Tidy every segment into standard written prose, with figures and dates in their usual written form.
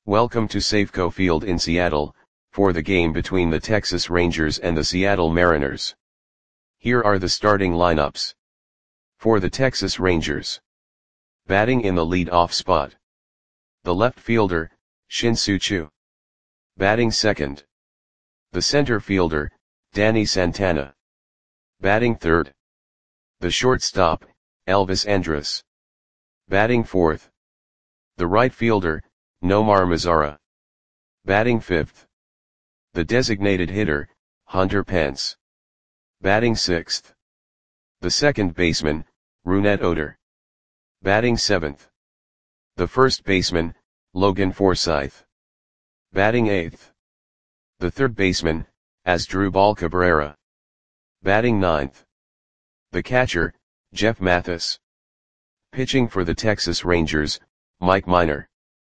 Welcome to Safeco Field in Seattle, for the game between the Texas Rangers and the Seattle Mariners. Here are the starting lineups. For the Texas Rangers. Batting in the lead-off spot. The left fielder, Shin-Soo Choo. Batting second. The center fielder, Danny Santana. Batting third. The shortstop, Elvis Andrus. Batting fourth. The right fielder, Nomar Mazara. Batting fifth. The designated hitter, Hunter Pence. Batting sixth. The second baseman, Rougned Odor. Batting seventh. The first baseman, Logan Forsythe. Batting eighth. The third baseman, Asdrubal Cabrera. Batting ninth. The catcher, Jeff Mathis. Pitching for the Texas Rangers, Mike Minor.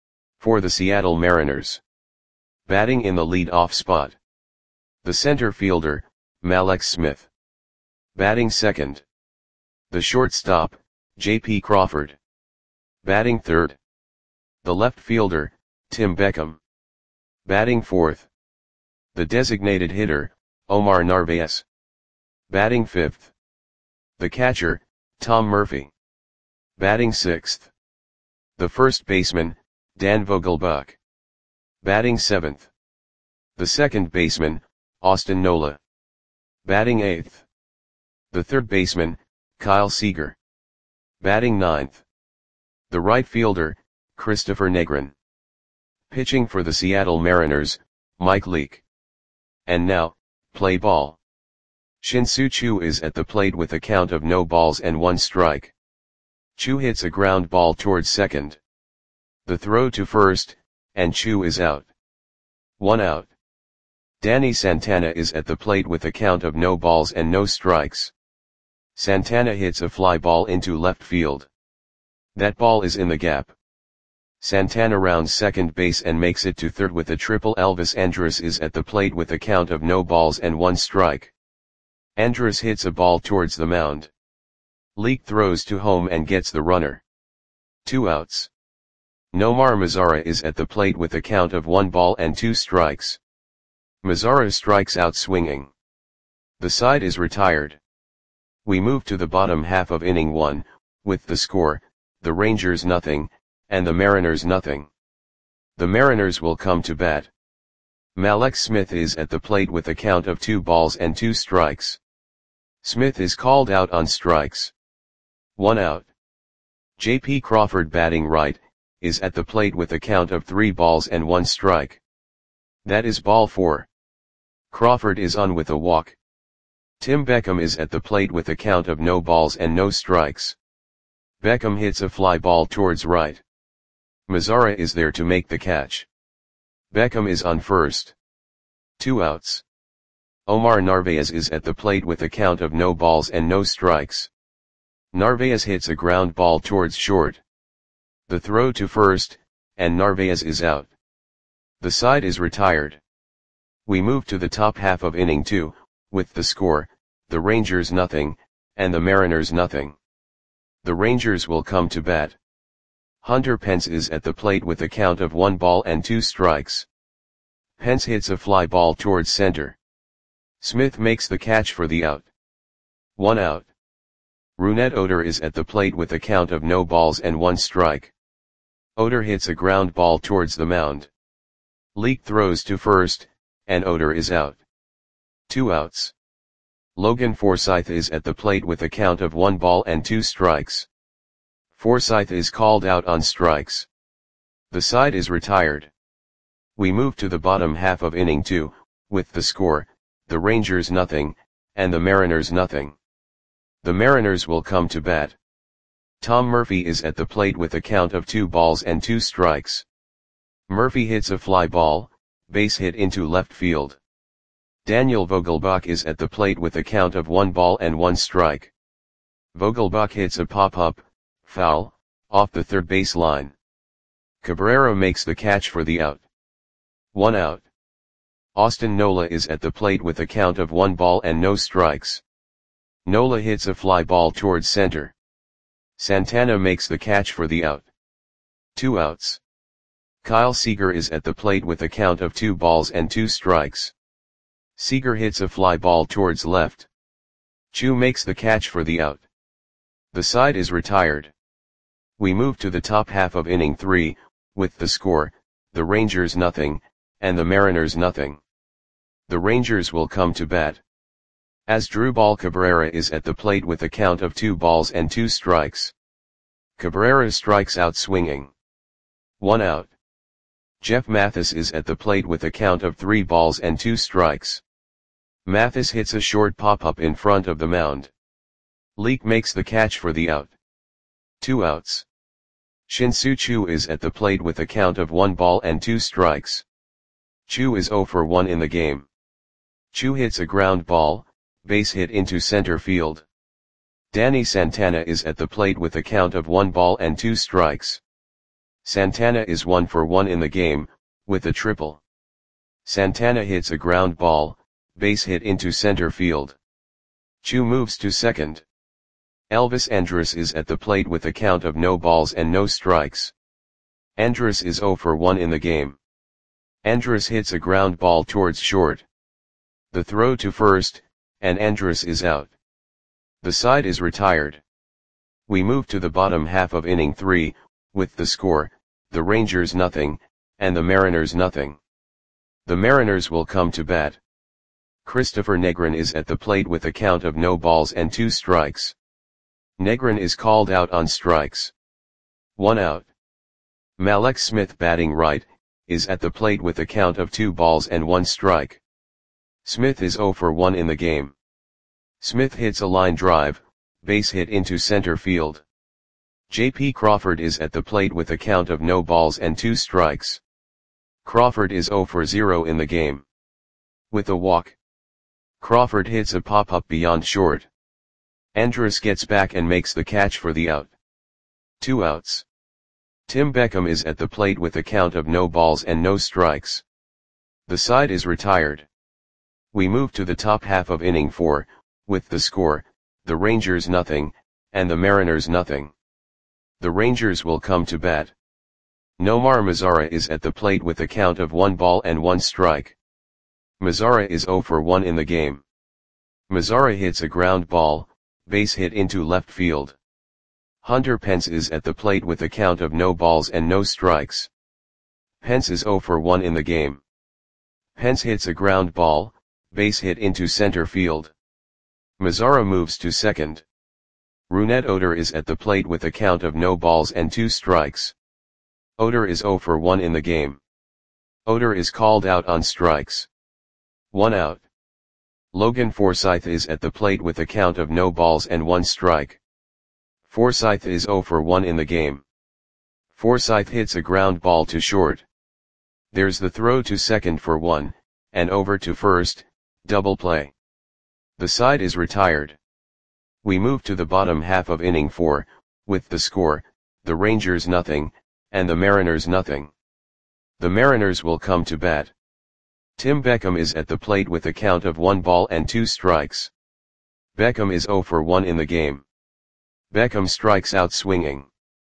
For the Seattle Mariners. Batting in the lead-off spot. The center fielder, Mallex Smith. Batting second. The shortstop, J.P. Crawford. Batting third. The left fielder, Tim Beckham. Batting fourth. The designated hitter, Omar Narvaez. Batting fifth. The catcher, Tom Murphy. Batting sixth. The first baseman, Dan Vogelbach. Batting seventh. The second baseman, Austin Nola. Batting eighth. The third baseman, Kyle Seager. Batting ninth. The right fielder, Christopher Negrin. Pitching for the Seattle Mariners, Mike Leake. And now, play ball. Shin-Soo Choo is at the plate with a count of no balls and one strike. Choo hits a ground ball towards second. The throw to first, and Choo is out. 1 out. Danny Santana is at the plate with a count of no balls and no strikes. Santana hits a fly ball into left field. That ball is in the gap. Santana rounds second base and makes it to third with a triple. Elvis Andrus is at the plate with a count of no balls and one strike. Andrus hits a ball towards the mound. Leake throws to home and gets the runner. 2 outs. Nomar Mazara is at the plate with a count of 1 ball and 2 strikes. Mazara strikes out swinging. The side is retired. We move to the bottom half of inning 1, with the score, the Rangers nothing, and the Mariners nothing. The Mariners will come to bat. Mallex Smith is at the plate with a count of 2 balls and 2 strikes. Smith is called out on strikes. 1 out. J.P. Crawford, batting right, is at the plate with a count of 3 balls and 1 strike. That is ball 4. Crawford is on with a walk. Tim Beckham is at the plate with a count of no balls and no strikes. Beckham hits a fly ball towards right. Mazara is there to make the catch. Beckham is on first. 2 outs. Omar Narvaez is at the plate with a count of no balls and no strikes. Narvaez hits a ground ball towards short. The throw to first, and Narvaez is out. The side is retired. We move to the top half of inning 2, with the score, the Rangers nothing, and the Mariners nothing. The Rangers will come to bat. Hunter Pence is at the plate with a count of 1 ball and 2 strikes. Pence hits a fly ball towards center. Smith makes the catch for the out. 1 out. Rougned Odor is at the plate with a count of no balls and 1 strike. Odor hits a ground ball towards the mound. Leake throws to first, and Odor is out. 2 outs. Logan Forsythe is at the plate with a count of 1 ball and 2 strikes. Forsythe is called out on strikes. The side is retired. We move to the bottom half of inning 2, with the score, the Rangers nothing, and the Mariners nothing. The Mariners will come to bat. Tom Murphy is at the plate with a count of 2 balls and 2 strikes. Murphy hits a fly ball, base hit into left field. Daniel Vogelbach is at the plate with a count of 1 ball and 1 strike. Vogelbach hits a pop-up, foul, off the third base line. Cabrera makes the catch for the out. 1 out. Austin Nola is at the plate with a count of 1 ball and no strikes. Nola hits a fly ball towards center. Santana makes the catch for the out. 2 outs. Kyle Seager is at the plate with a count of 2 balls and 2 strikes. Seager hits a fly ball towards left. Chu makes the catch for the out. The side is retired. We move to the top half of inning 3, with the score, the Rangers nothing, and the Mariners nothing. The Rangers will come to bat. Asdrubal Cabrera is at the plate with a count of 2 balls and 2 strikes. Cabrera strikes out swinging. 1 out. Jeff Mathis is at the plate with a count of 3 balls and 2 strikes. Mathis hits a short pop-up in front of the mound. Leake makes the catch for the out. 2 outs. Shin-Soo Choo is at the plate with a count of 1 ball and 2 strikes. Choo is 0 for 1 in the game. Choo hits a ground ball, base hit into center field. Danny Santana is at the plate with a count of 1 ball and 2 strikes. Santana is 1 for 1 in the game, with a triple. Santana hits a ground ball, base hit into center field. Choo moves to second. Elvis Andrus is at the plate with a count of no balls and no strikes. Andrus is 0 for 1 in the game. Andrus hits a ground ball towards short. The throw to first, and Andrus is out. The side is retired. We move to the bottom half of inning 3, with the score, the Rangers nothing, and the Mariners nothing. The Mariners will come to bat. Christopher Negrin is at the plate with a count of no balls and 2 strikes. Negrin is called out on strikes. 1 out. Mallex Smith, batting right, is at the plate with a count of 2 balls and 1 strike. Smith is 0 for 1 in the game. Smith hits a line drive, base hit into center field. J.P. Crawford is at the plate with a count of no balls and 2 strikes. Crawford is 0 for 0 in the game. With a walk, Crawford hits a pop-up beyond short. Andrus gets back and makes the catch for the out. 2 outs. Tim Beckham is at the plate with a count of no balls and no strikes. The side is retired. We move to the top half of inning 4, with the score, the Rangers nothing, and the Mariners nothing. The Rangers will come to bat. Nomar Mazara is at the plate with a count of 1 ball and 1 strike. Mazara is 0 for 1 in the game. Mazara hits a ground ball, base hit into left field. Hunter Pence is at the plate with a count of no balls and no strikes. Pence is 0 for 1 in the game. Pence hits a ground ball, base hit into center field. Mazara moves to second. Rougned Odor is at the plate with a count of no balls and 2 strikes. Odor is 0 for 1 in the game. Odor is called out on strikes. 1 out. Logan Forsythe is at the plate with a count of no balls and 1 strike. Forsythe is 0 for 1 in the game. Forsythe hits a ground ball to short. There's the throw to second for 1, and over to first, double play. The side is retired. We move to the bottom half of inning 4, with the score, the Rangers nothing, and the Mariners nothing. The Mariners will come to bat. Tim Beckham is at the plate with a count of 1 ball and 2 strikes. Beckham is 0 for 1 in the game. Beckham strikes out swinging.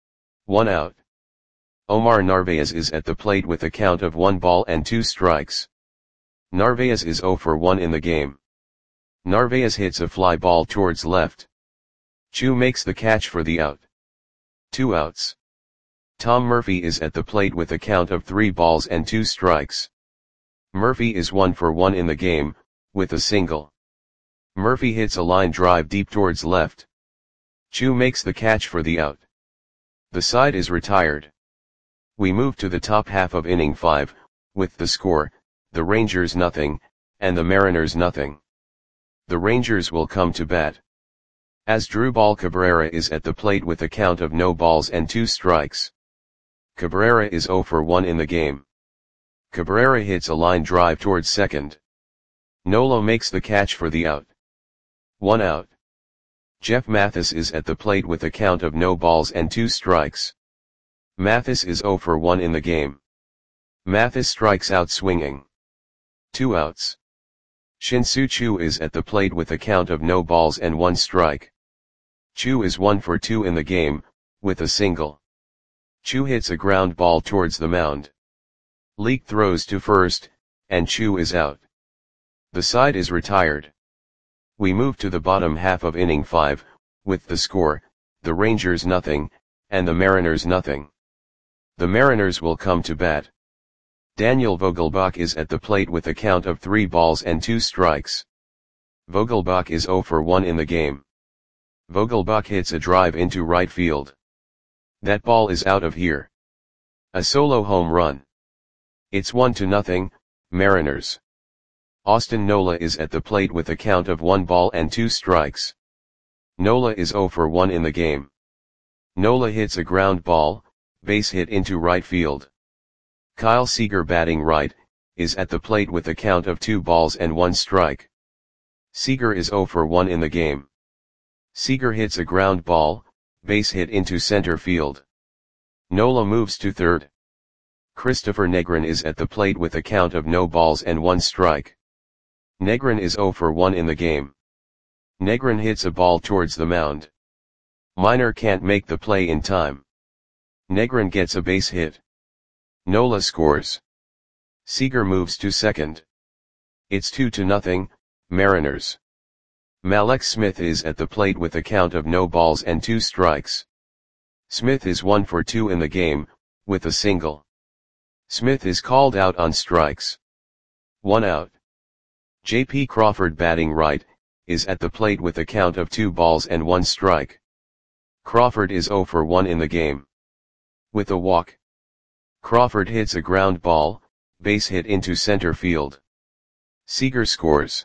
1 out. Omar Narvaez is at the plate with a count of 1 ball and 2 strikes. Narvaez is 0 for 1 in the game. Narvaez hits a fly ball towards left. Choo makes the catch for the out. 2 outs. Tom Murphy is at the plate with a count of 3 balls and 2 strikes. Murphy is 1 for 1 in the game, with a single. Murphy hits a line drive deep towards left. Choo makes the catch for the out. The side is retired. We move to the top half of inning 5, with the score, the Rangers nothing, and the Mariners nothing. The Rangers will come to bat. Asdrubal Cabrera is at the plate with a count of no balls and 2 strikes. Cabrera is 0 for 1 in the game. Cabrera hits a line drive towards second. Nolo makes the catch for the out. 1 out. Jeff Mathis is at the plate with a count of no balls and 2 strikes. Mathis is 0 for 1 in the game. Mathis strikes out swinging. 2 outs. Shin-Soo Choo is at the plate with a count of no balls and 1 strike. Choo is 1 for 2 in the game, with a single. Choo hits a ground ball towards the mound. Leake throws to first, and Chu is out. The side is retired. We move to the bottom half of inning 5, with the score, the Rangers nothing, and the Mariners nothing. The Mariners will come to bat. Daniel Vogelbach is at the plate with a count of 3 balls and 2 strikes. Vogelbach is 0 for 1 in the game. Vogelbach hits a drive into right field. That ball is out of here. A solo home run. It's 1-0, Mariners. Austin Nola is at the plate with a count of 1 ball and 2 strikes. Nola is 0 for 1 in the game. Nola hits a ground ball, base hit into right field. Kyle Seager, batting right, is at the plate with a count of 2 balls and 1 strike. Seager is 0 for 1 in the game. Seager hits a ground ball, base hit into center field. Nola moves to third. Christopher Negrin is at the plate with a count of no balls and 1 strike. Negrin is 0 for 1 in the game. Negrin hits a ball towards the mound. Minor can't make the play in time. Negrin gets a base hit. Nola scores. Seager moves to second. It's 2-0, Mariners. Mallex Smith is at the plate with a count of no balls and 2 strikes. Smith is 1 for 2 in the game, with a single. Smith is called out on strikes. 1 out. J.P. Crawford, batting right, is at the plate with a count of 2 balls and 1 strike. Crawford is 0 for 1 in the game. With a walk. Crawford hits a ground ball, base hit into center field. Seager scores.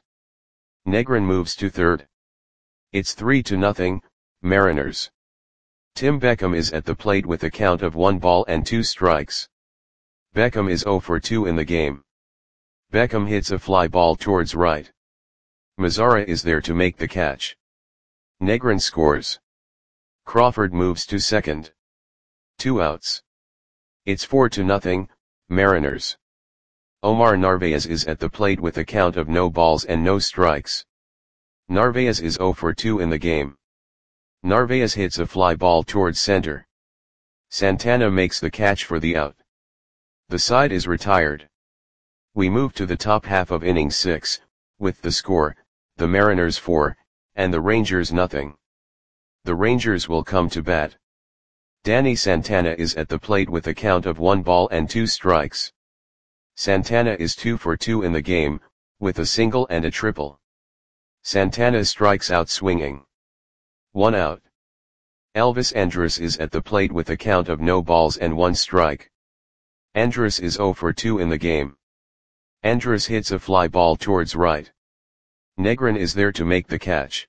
Negrin moves to third. It's 3-0, Mariners. Tim Beckham is at the plate with a count of 1 ball and 2 strikes. Beckham is 0 for 2 in the game. Beckham hits a fly ball towards right. Mazara is there to make the catch. Negrin scores. Crawford moves to second. 2 outs. It's 4-0, Mariners. Omar Narvaez is at the plate with a count of no balls and no strikes. Narvaez is 0 for 2 in the game. Narvaez hits a fly ball towards center. Santana makes the catch for the out. The side is retired. We move to the top half of inning 6, with the score, the Mariners 4, and the Rangers nothing. The Rangers will come to bat. Danny Santana is at the plate with a count of 1 ball and 2 strikes. Santana is 2 for 2 in the game, with a single and a triple. Santana strikes out swinging. 1 out. Elvis Andrus is at the plate with a count of no balls and 1 strike. Andrus is 0 for 2 in the game. Andrus hits a fly ball towards right. Negrin is there to make the catch.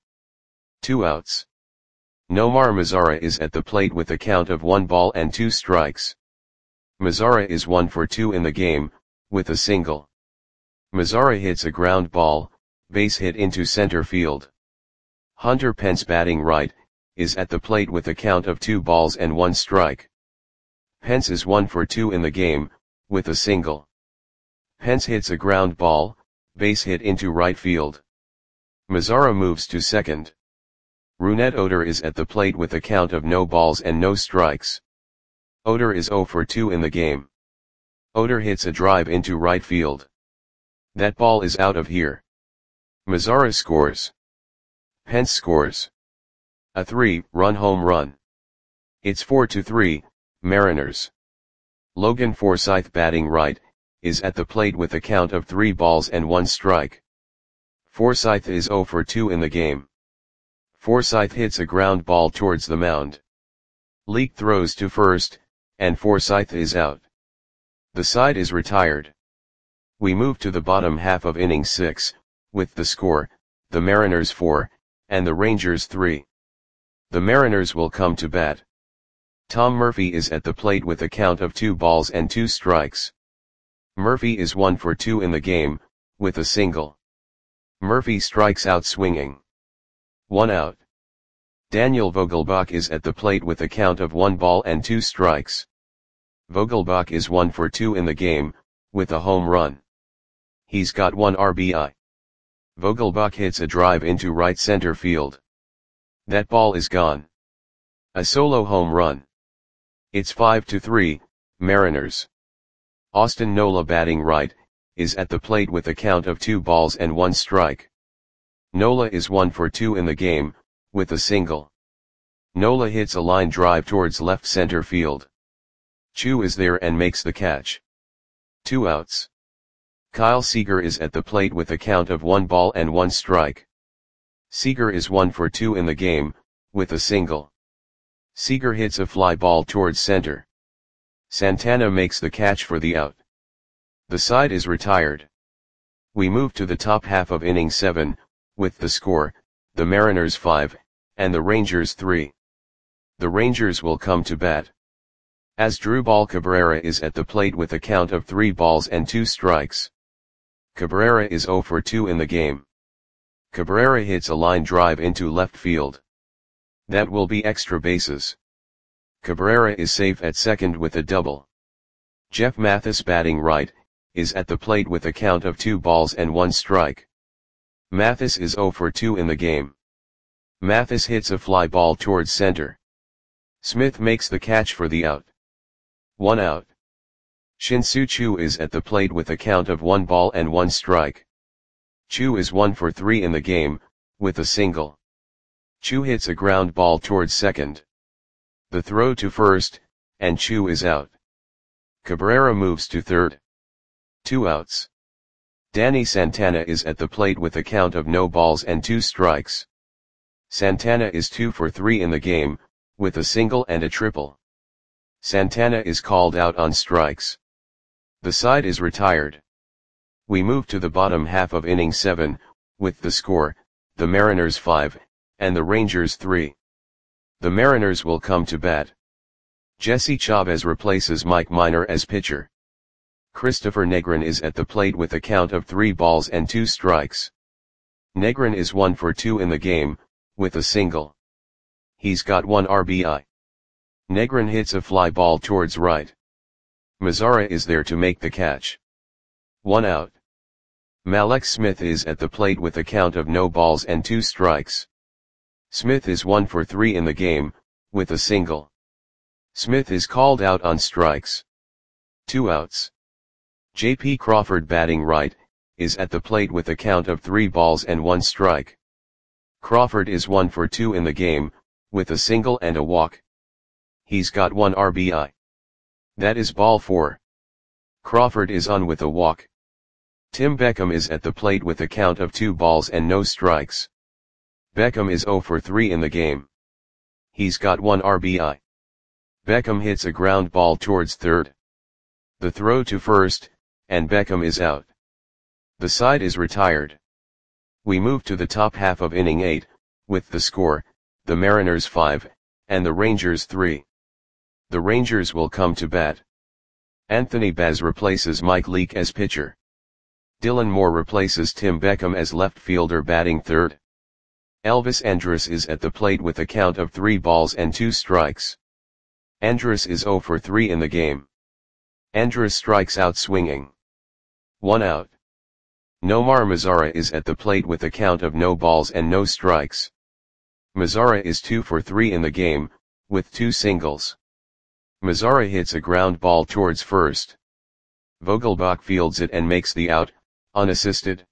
2 outs. Nomar Mazara is at the plate with a count of 1 ball and 2 strikes. Mazara is 1 for 2 in the game, with a single. Mazara hits a ground ball, base hit into center field. Hunter Pence, batting right, is at the plate with a count of 2 balls and 1 strike. Pence is 1 for 2 in the game, with a single. Pence hits a ground ball, base hit into right field. Mazara moves to second. Rougned Odor is at the plate with a count of no balls and no strikes. Odor is 0 for 2 in the game. Odor hits a drive into right field. That ball is out of here. Mazara scores. Pence scores. A 3-run home run. It's 4-3, Mariners. Logan Forsythe, batting right, is at the plate with a count of 3 balls and 1 strike. Forsythe is 0 for 2 in the game. Forsythe hits a ground ball towards the mound. Leake throws to first, and Forsythe is out. The side is retired. We move to the bottom half of inning 6, with the score, the Mariners 4, and the Rangers 3. The Mariners will come to bat. Tom Murphy is at the plate with a count of 2 balls and 2 strikes. Murphy is 1 for 2 in the game, with a single. Murphy strikes out swinging. 1 out. Daniel Vogelbach is at the plate with a count of 1 ball and 2 strikes. Vogelbach is 1 for 2 in the game, with a home run. He's got 1 RBI. Vogelbach hits a drive into right center field. That ball is gone. A solo home run. It's 5-3, Mariners. Austin Nola batting right, is at the plate with a count of 2 balls and 1 strike. Nola is 1 for 2 in the game, with a single. Nola hits a line drive towards left center field. Chu is there and makes the catch. 2 outs. Kyle Seager is at the plate with a count of 1 ball and 1 strike. Seager is 1 for 2 in the game, with a single. Seager hits a fly ball towards center. Santana makes the catch for the out. The side is retired. We move to the top half of inning 7, with the score, the Mariners 5, and the Rangers 3. The Rangers will come to bat. Asdrubal Cabrera is at the plate with a count of 3 balls and 2 strikes. Cabrera is 0 for 2 in the game. Cabrera hits a line drive into left field. That will be extra bases. Cabrera is safe at second with a double. Jeff Mathis batting right, is at the plate with a count of 2 balls and 1 strike. Mathis is 0 for 2 in the game. Mathis hits a fly ball towards center. Smith makes the catch for the out. 1 out. Shin-Soo Choo is at the plate with a count of 1 ball and 1 strike. Choo is 1 for 3 in the game, with a single. Choo hits a ground ball towards second. The throw to first, and Choo is out. Cabrera moves to third. 2 outs. Danny Santana is at the plate with a count of no balls and 2 strikes. Santana is 2 for 3 in the game, with a single and a triple. Santana is called out on strikes. The side is retired. We move to the bottom half of inning 7, with the score, the Mariners 5, and the Rangers 3. The Mariners will come to bat. Jesse Chavez replaces Mike Minor as pitcher. Christopher Negrin is at the plate with a count of 3 balls and 2 strikes. Negrin is 1 for 2 in the game, with a single. He's got 1 RBI. Negrin hits a fly ball towards right. Mazara is there to make the catch. 1 out. Mallex Smith is at the plate with a count of no balls and 2 strikes. Smith is 1 for 3 in the game, with a single. Smith is called out on strikes. 2 outs. J.P. Crawford batting right, is at the plate with a count of 3 balls and 1 strike. Crawford is 1 for 2 in the game, with a single and a walk. He's got 1 RBI. That is ball 4. Crawford is on with a walk. Tim Beckham is at the plate with a count of 2 balls and no strikes. Beckham is 0 for 3 in the game. He's got 1 RBI. Beckham hits a ground ball towards third. The throw to first, and Beckham is out. The side is retired. We move to the top half of inning 8, with the score, the Mariners 5, and the Rangers 3. The Rangers will come to bat. Anthony Baz replaces Mike Leake as pitcher. Dylan Moore replaces Tim Beckham as left fielder batting third. Elvis Andrus is at the plate with a count of 3 balls and 2 strikes. Andrus is 0 for 3 in the game. Andrus strikes out swinging. 1 out. Nomar Mazara is at the plate with a count of no balls and no strikes. Mazara is 2 for 3 in the game, with 2 singles. Mazara hits a ground ball towards first. Vogelbach fields it and makes the out, unassisted.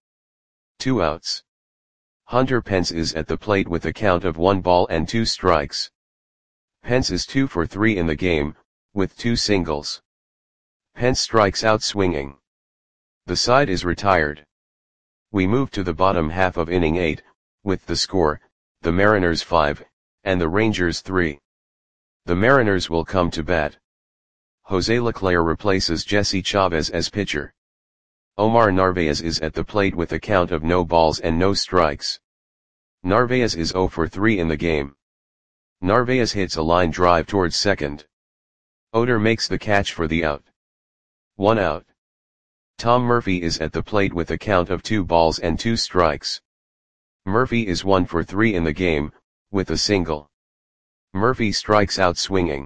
2 outs. Hunter Pence is at the plate with a count of 1 ball and 2 strikes. Pence is 2 for 3 in the game, with 2 singles. Pence strikes out swinging. The side is retired. We move to the bottom half of inning 8, with the score, the Mariners 5, and the Rangers 3. The Mariners will come to bat. Jose Leclerc replaces Jesse Chavez as pitcher. Omar Narvaez is at the plate with a count of no balls and no strikes. Narvaez is 0 for 3 in the game. Narvaez hits a line drive towards second. Oder makes the catch for the out. 1 out. Tom Murphy is at the plate with a count of 2 balls and 2 strikes. Murphy is 1 for 3 in the game, with a single. Murphy strikes out swinging.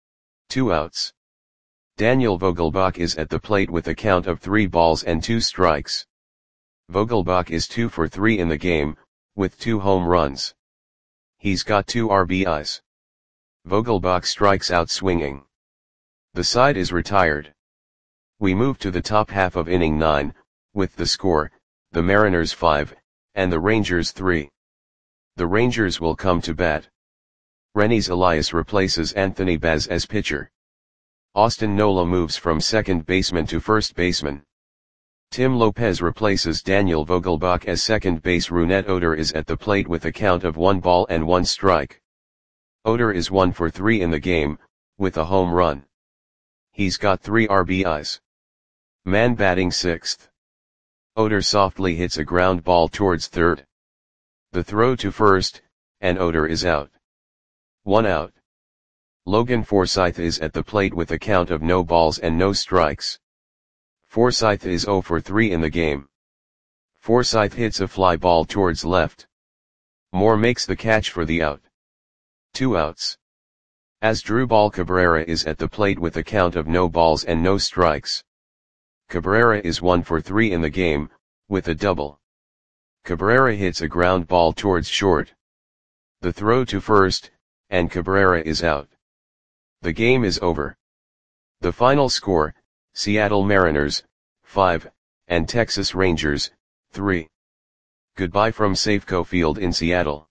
2 outs. Daniel Vogelbach is at the plate with a count of 3 balls and 2 strikes. Vogelbach is 2 for 3 in the game, with 2 home runs. He's got 2 RBIs. Vogelbach strikes out swinging. The side is retired. We move to the top half of inning 9, with the score, the Mariners 5, and the Rangers 3. The Rangers will come to bat. Renis Elias replaces Anthony Baz as pitcher. Austin Nola moves from second baseman to first baseman. Tim Lopez replaces Daniel Vogelbach as second base. Rougned Odor is at the plate with a count of 1 ball and 1 strike. Odor is 1 for 3 in the game, with a home run. He's got 3 RBIs. Man batting sixth. Odor softly hits a ground ball towards third. The throw to first, and Odor is out. 1 out. Logan Forsythe is at the plate with a count of no balls and no strikes. Forsythe is 0 for 3 in the game. Forsythe hits a fly ball towards left. Moore makes the catch for the out. 2 outs. Asdrubal Cabrera is at the plate with a count of no balls and no strikes. Cabrera is 1 for 3 in the game, with a double. Cabrera hits a ground ball towards short. The throw to first, and Cabrera is out. The game is over. The final score, Seattle Mariners, 5, and Texas Rangers, 3. Goodbye from Safeco Field in Seattle.